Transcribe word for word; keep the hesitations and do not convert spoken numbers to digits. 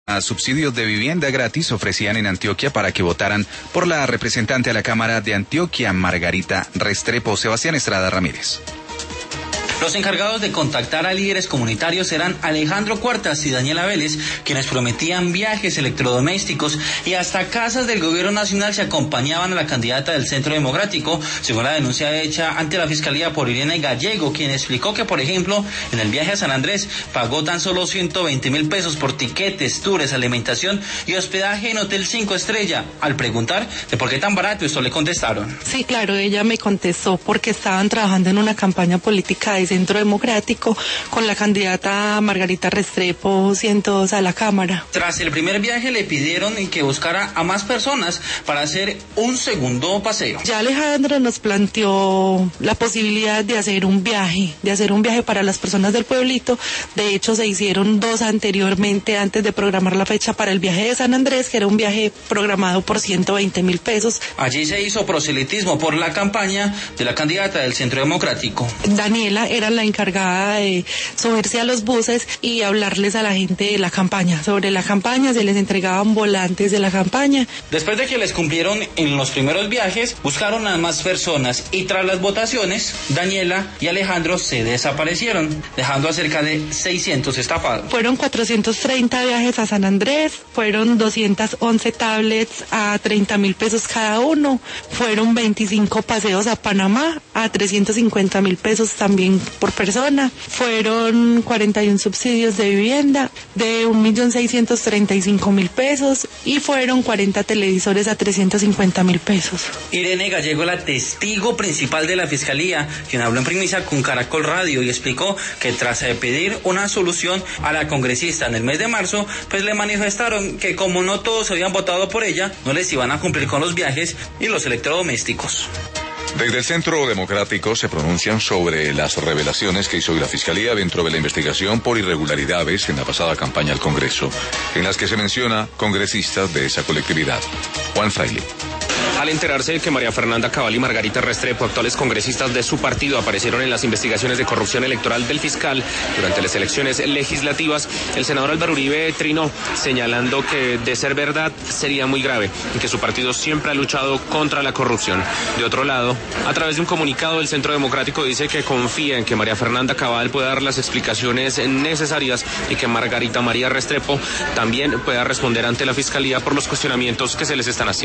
Subsidios de vivienda gratis ofrecían en Antioquia para que votaran por la representante a la Cámara de Antioquia, Margarita Restrepo. Sebastián Estrada Ramírez. Los encargados de contactar a líderes comunitarios eran Alejandro Cuartas y Daniela Vélez, quienes prometían viajes electrodomésticos y hasta casas del gobierno nacional si acompañaban a la candidata del Centro Democrático, según la denuncia hecha ante la Fiscalía por Irene Gallego, quien explicó que, por ejemplo, en el viaje a San Andrés pagó tan solo ciento veinte mil pesos por tiquetes, tours, alimentación y hospedaje en Hotel Cinco Estrella. Al preguntar de por qué tan barato, esto le contestaron. Sí, claro, ella me contestó porque estaban trabajando en una campaña política de Centro Democrático con la candidata Margarita Restrepo ciento dos a la Cámara. Tras el primer viaje le pidieron que buscara a más personas para hacer un segundo paseo. Ya Alejandro nos planteó la posibilidad de hacer un viaje, de hacer un viaje para las personas del pueblito. De hecho, se hicieron dos anteriormente antes de programar la fecha para el viaje de San Andrés, que era un viaje programado por ciento veinte mil pesos. Allí se hizo proselitismo por la campaña de la candidata del Centro Democrático. Daniela era la encargada de subirse a los buses y hablarles a la gente de la campaña. Sobre la campaña se les entregaban volantes de la campaña. Después de que les cumplieron en los primeros viajes, buscaron a más personas y tras las votaciones, Daniela y Alejandro se desaparecieron, dejando a cerca de seiscientos estafados. Fueron cuatrocientos treinta viajes a San Andrés, fueron doscientas once tablets a treinta mil pesos cada uno, fueron veinticinco paseos a Panamá a trescientos cincuenta mil pesos también por persona, fueron cuarenta y uno subsidios de vivienda de un millón seiscientos treinta y cinco mil pesos y fueron cuarenta televisores a trescientos cincuenta mil pesos. Irene Gallego, la testigo principal de la Fiscalía, quien habló en primicia con Caracol Radio y explicó que tras pedir una solución a la congresista en el mes de marzo, pues le manifestaron que como no todos habían votado por ella, no les iban a cumplir con los viajes y los electrodomésticos. Desde el Centro Democrático se pronuncian sobre las revelaciones que hizo la Fiscalía dentro de la investigación por irregularidades en la pasada campaña al Congreso, en las que se menciona congresistas de esa colectividad. Juan Fraile. Al enterarse de que María Fernanda Cabal y Margarita Restrepo, actuales congresistas de su partido, aparecieron en las investigaciones de corrupción electoral del fiscal durante las elecciones legislativas, el senador Álvaro Uribe trinó, señalando que, de ser verdad, sería muy grave y que su partido siempre ha luchado contra la corrupción. De otro lado, a través de un comunicado, el Centro Democrático dice que confía en que María Fernanda Cabal pueda dar las explicaciones necesarias y que Margarita María Restrepo también pueda responder ante la Fiscalía por los cuestionamientos que se les están haciendo.